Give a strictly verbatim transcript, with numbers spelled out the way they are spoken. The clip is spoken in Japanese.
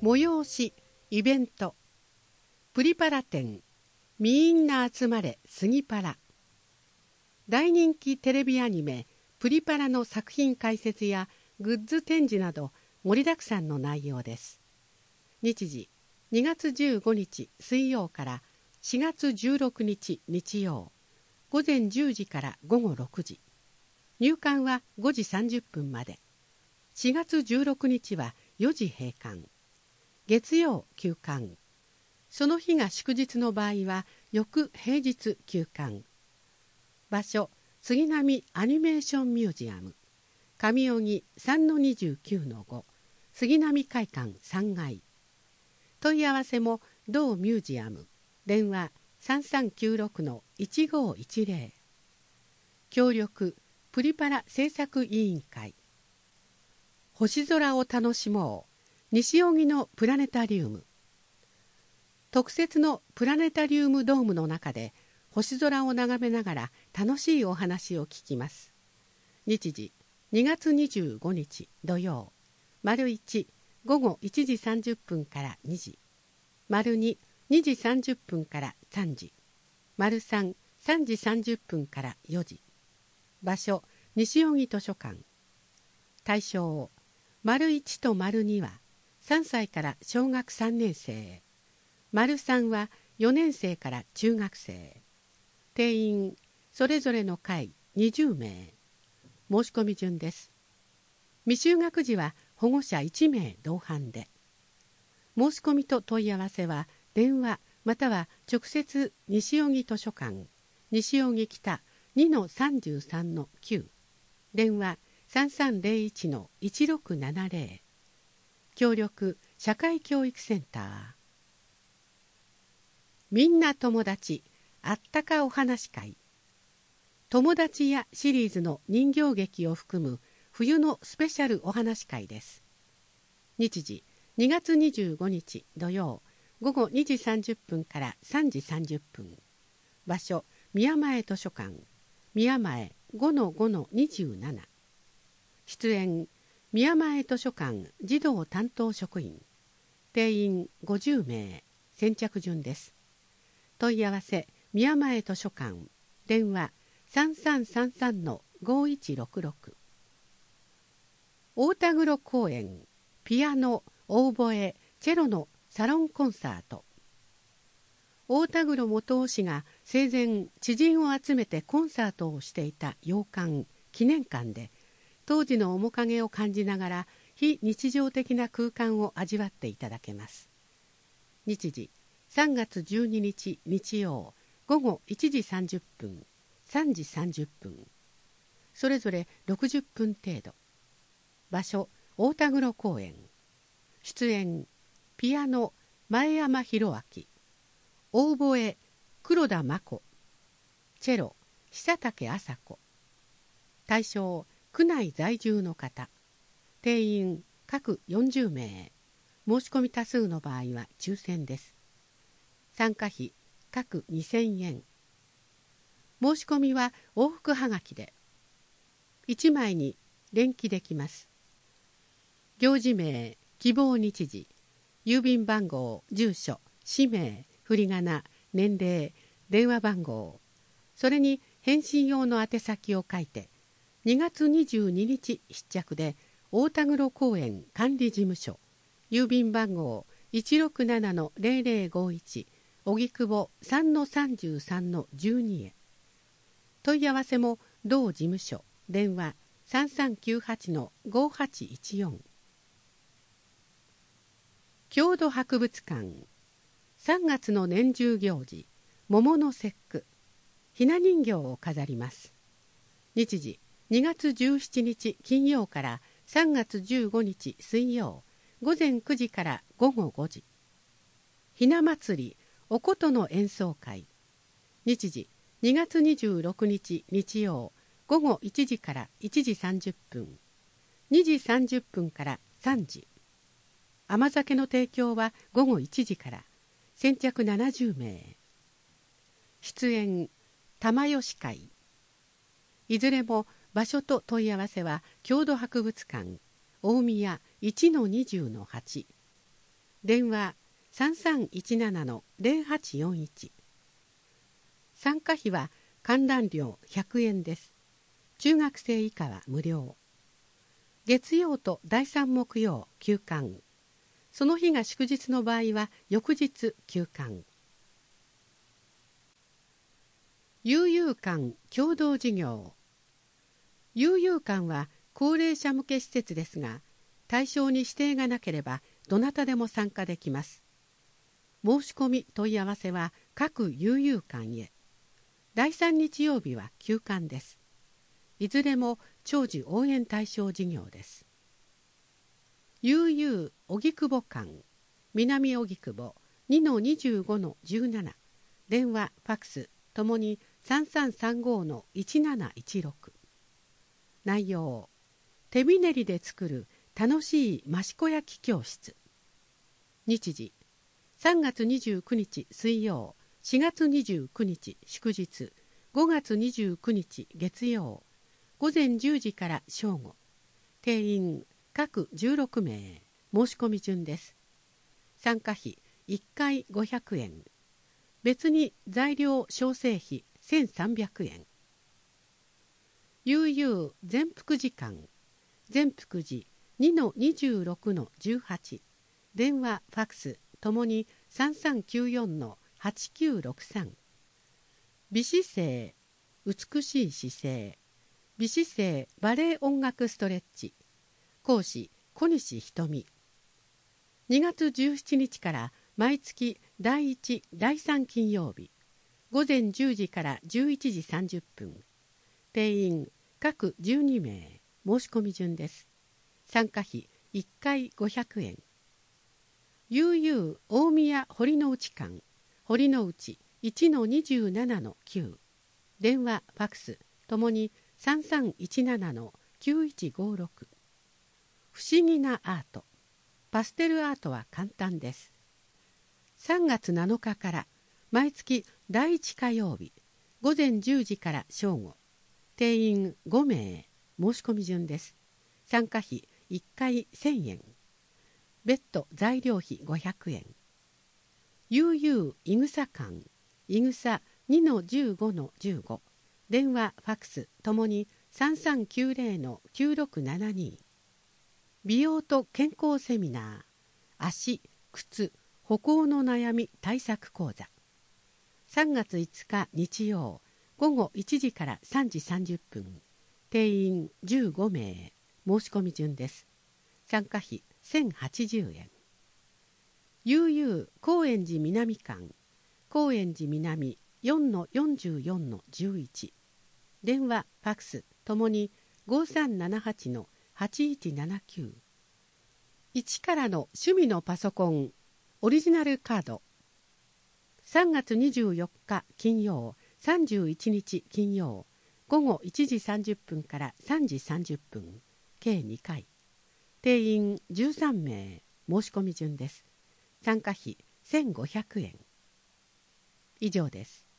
催しイベントプリパラ展みんな集まれスギパラ。大人気テレビアニメプリパラの作品解説やグッズ展示など盛りだくさんの内容です。日時にがつじゅうごにち水曜からしがつじゅうろくにち日曜、午前じゅうじから午後ろくじ、入館はごじさんじゅっぷんまで。しがつじゅうろくにちはよじ閉館、月曜休館、その日が祝日の場合は翌平日休館。場所、杉並アニメーションミュージアム、上荻 さんのにじゅうきゅうのご、杉並会館さんがい。問い合わせも同ミュージアム、電話 さんさんきゅうろくのいちごいちぜろ。協力プリパラ制作委員会。星空を楽しもう西荻のプラネタリウム。特設のプラネタリウムドームの中で星空を眺めながら楽しいお話を聞きます。日時にがつにじゅうごにち土曜、丸いち午後いちじさんじゅっぷんからにじ、丸ににじさんじゅっぷんからさんじ、丸さんさんじさんじゅっぷんからよじ。場所、西荻図書館。対象、丸いちと丸にはさんさいから小学さんねんせい、丸さんはよねんせいから中学生。定員それぞれの会にじゅうめい。申し込み順です。未就学児は保護者いちめい同伴で。申し込みと問い合わせは電話または直接西荻図書館西荻北 にのさんじゅうさんのきゅう、電話さんさんぜろいちのいちろくななぜろ。協力社会教育センター。みんな友達あったかお話会。友達やシリーズの人形劇を含む冬のスペシャルお話会です。日時にがつにじゅうごにち土曜、午後にじさんじゅっぷんからさんじさんじゅっぷん。場所、宮前図書館宮前 ごのごのにじゅうなな。出演、宮前図書館児童担当職員。定員ごじゅうめい。先着順です。問い合わせ、宮前図書館電話さんさんさんさんのごいちろくろく。大田黒公園ピアノ、オーボエ、チェロのサロンコンサート。大田黒元雄氏が生前知人を集めてコンサートをしていた洋館記念館で、当時の面影を感じながら非日常的な空間を味わっていただけます。日時さんがつじゅうににち日曜、午後いちじさんじゅっぷん、さんじさんじゅっぷん。それぞれろくじゅっぷん程度。場所、大田黒公園。出演、ピアノ前山弘明、オーボエ黒田真子、チェロ久竹麻子。対象、区内在住の方。定員各よんじゅうめい。申し込み多数の場合は抽選です。参加費各にせんえん。申し込みは往復はがきでいちまいに連記できます。行事名、希望日時、郵便番号、住所、氏名、振り仮名、年齢、電話番号、それに返信用の宛先を書いて、にがつにじゅうににち必着で大田黒公園管理事務所、郵便番号 いちろくななのぜろぜろごいち、荻窪 さんのさんじゅうさんのじゅうに へ。問い合わせも同事務所、電話さんさんきゅうはちのごはちいちよん。郷土博物館。さんがつの年中行事、桃の節句、ひな人形を飾ります。日時にがつじゅうしちにち金曜からさんがつじゅうごにち水曜、午前くじからごごごじ。ひな祭りお琴の演奏会。日時にがつにじゅうろくにち日曜、午後いちじからいちじさんじゅっぷん、にじさんじゅっぷんからさんじ。甘酒の提供はごごいちじから。先着ななじゅうめい。出演、玉吉会。いずれも場所と問い合わせは郷土博物館大宮 いちのにじゅうのはち。 電話 さんさんいちななのゼロはちよんいち。参加費は観覧料ひゃくえんです。中学生以下は無料。月曜とだいさん木曜休館。その日が祝日の場合は翌日休館。悠々館共同事業。悠々館は高齢者向け施設ですが、対象に指定がなければどなたでも参加できます。申し込み問い合わせは各悠々館へ。だいさん日曜日は休館です。いずれも長寿応援対象事業です。悠々荻窪館、南荻窪 にのにじゅうごのじゅうなな、電話ファックスともにさんさんさんごのいちなないちろく。内容、手びねりで作る楽しい益子焼教室。日時、さんがつにじゅうくにち水曜、しがつにじゅうくにち祝日、ごがつにじゅうくにち月曜、ごぜんじゅうじから正午。定員各じゅうろくめい、申し込み順です。参加費いっかいごひゃくえん。別に材料調整費せんさんびゃくえん。悠々全福寺館、全福寺 にのにじゅうろくのじゅうはち、電話ファックスともにさんさんきゅうよんのはちきゅうろくさん。美姿勢、美しい姿勢、美姿勢バレエ音楽ストレッチ。講師小西瞳。にがつじゅうしちにちから毎月だいいち、だいさん金曜日、ごぜんじゅうじからじゅういちじさんじゅっぷん。定員各じゅうにめい、申し込み順です。参加費いっかいごひゃくえん。悠々大宮堀之内館、堀之内 いちのにじゅうななのきゅう、電話ファックスともにさんさんいちななのきゅういちごろく。不思議なアート。パステルアートは簡単です。さんがつなのかから毎月だいいち火曜日、ごぜんじゅうじから正午。定員ごめい、申し込み順です。参加費いっかいせんえん。別途材料費ごひゃくえん。悠々いぐさ館、いぐさ にのじゅうごのじゅうご、電話ファックスともにさんさんきゅうぜろのきゅうろくななに。美容と健康セミナー、足、靴、歩行の悩み対策講座。さんがついつか日曜、ごごいちじからさんじさんじゅっぷん。定員じゅうごめい、申し込み順です。参加費せんはちじゅうえん。悠々高円寺南館、高円寺南 よんのよんじゅうよんのじゅういち、電話ファックスともにごさんななはちのはちいちななきゅう。一からの趣味のパソコンオリジナルカード。さんがつにじゅうよっか金曜、さんじゅういちにち金曜、ごごいちじさんじゅっぷんからさんじさんじゅっぷん、計にかい。定員じゅうさんめい、申し込み順です。参加費せんごひゃくえん。以上です。